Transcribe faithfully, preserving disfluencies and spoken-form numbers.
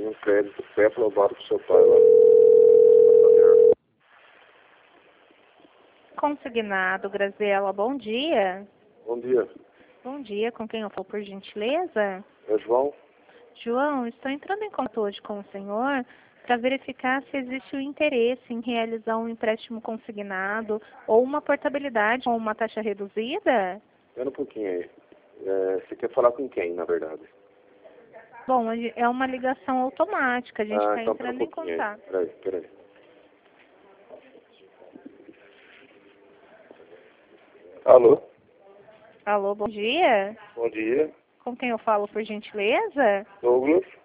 um crédito pré-aprovado pro seu pai lá. Consignado, Graziela, bom dia. Bom dia. Bom dia, com quem eu falo, por gentileza? É João? João, estou entrando em contato hoje com o senhor para verificar se existe o interesse em realizar um empréstimo consignado ou uma portabilidade com uma taxa reduzida? Espera um pouquinho aí. É, você quer falar com quem, na verdade? Bom, é uma ligação automática, a gente Ah, está então espera um entrando em pouquinho aí. contato. Peraí, peraí. Alô? Alô, bom dia. Bom dia. Com quem eu falo, por gentileza? Douglas?